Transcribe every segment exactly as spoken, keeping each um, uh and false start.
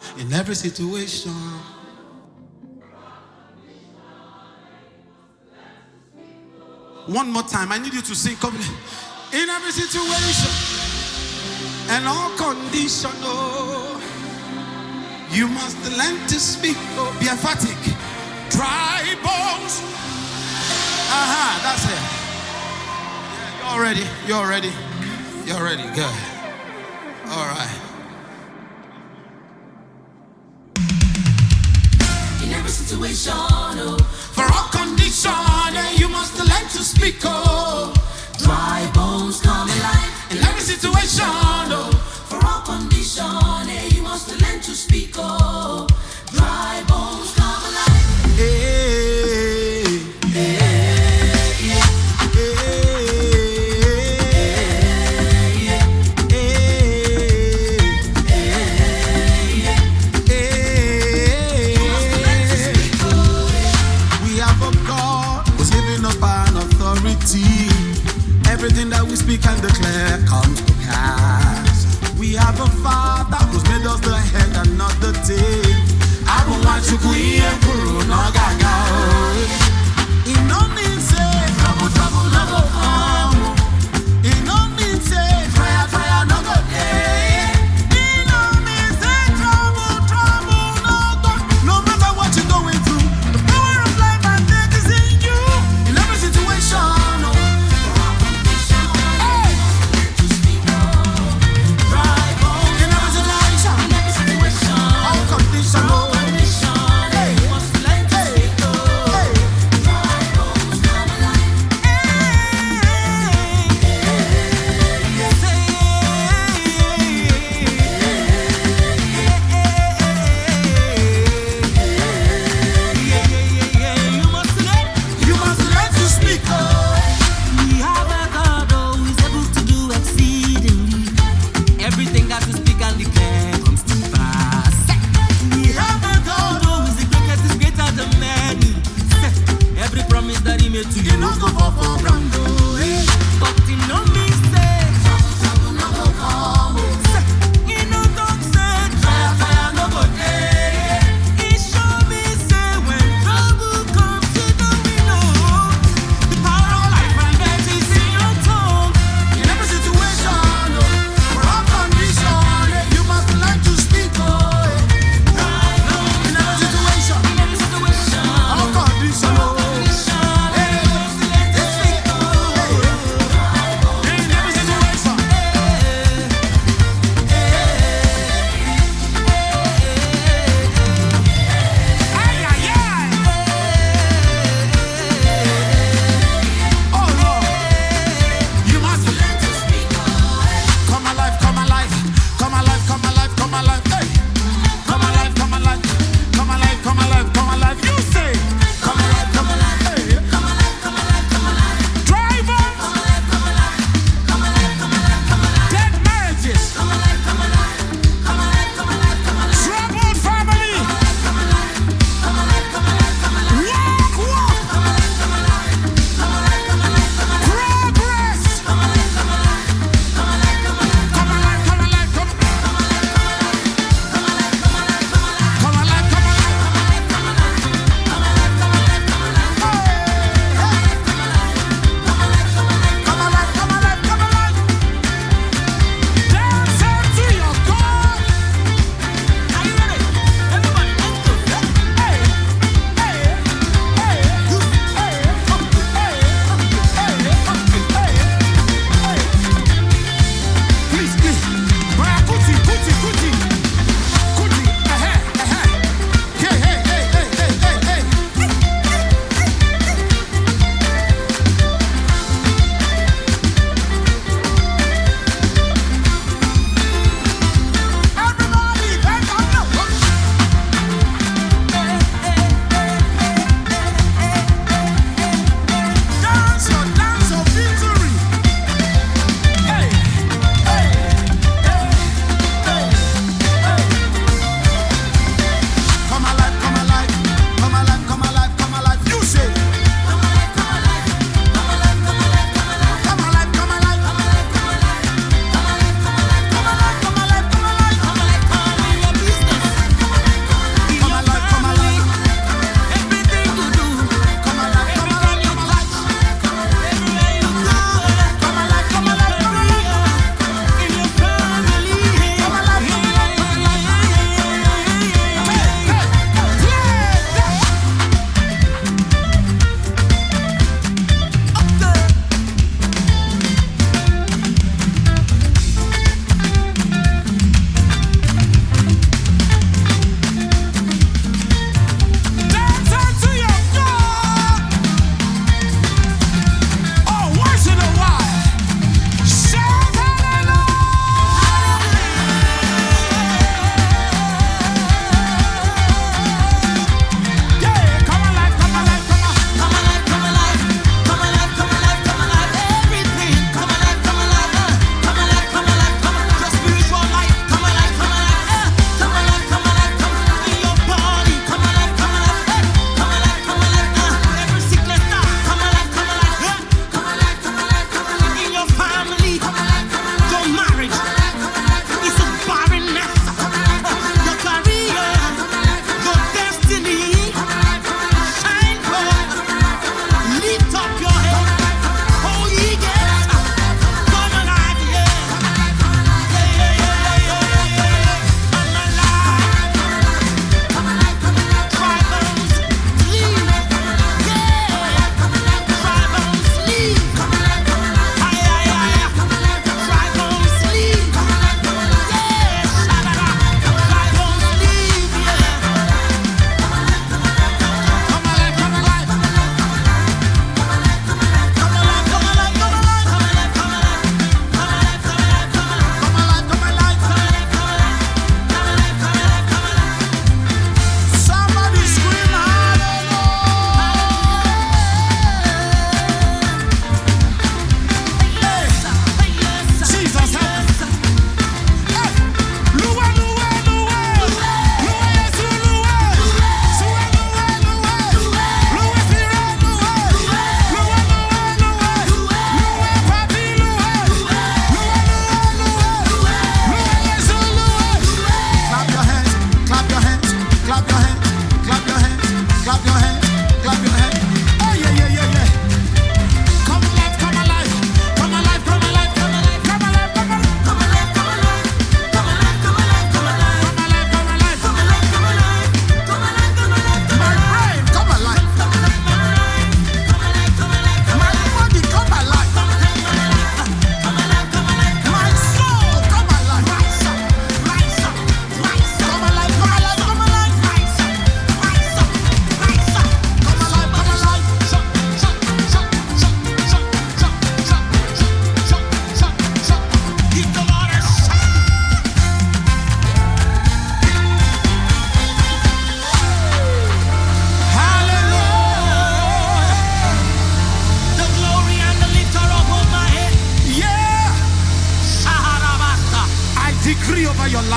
In every situation. One more time, I need you to sing. Come in every situation and all condition. Oh, you must learn to speak. Oh, be emphatic. Dry bones. Aha, that's it. Yeah, you're ready. You're ready. You're ready. Good. All right. In every situation, oh, for all condition, eh, you must learn to speak. Oh, dry bones come alive. In every situation, oh, for all condition, eh, you must learn to speak. Oh, dry bones come alive. Hey, hey, yeah. hey, hey, hey, hey. You must learn to speak. Oh, we have a God who's giving us an authority. Everything that we speak and declare comes to pass. We have a Father who's made us the head and not the tail. I don't want to go here, Guru, no gaga. It no mean say trouble, trouble, no go come. It no mean say fire, fire, no go day. It no mean say trouble, trouble, no go. No matter what you're going through, the power of life and death is in you. In every situation.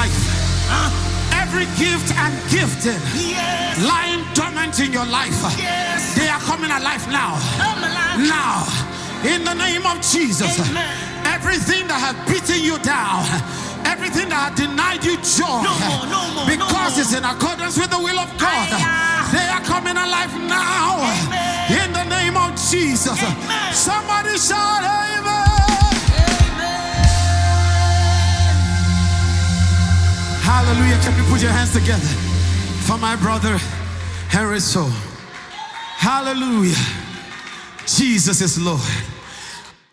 life. Every gift and gifting Yes. lying dormant in your life, Yes. they are coming alive now. Come alive. Now, in the name of Jesus, Amen. everything that has beaten you down, everything that has denied you joy, No more, no more, because no it's in accordance with the will of God, Aye. they are coming alive now. Amen. In the name of Jesus. Amen. Somebody shout amen. Hallelujah. Can you put your hands together for my brother Henry Soul? Hallelujah. Jesus is Lord.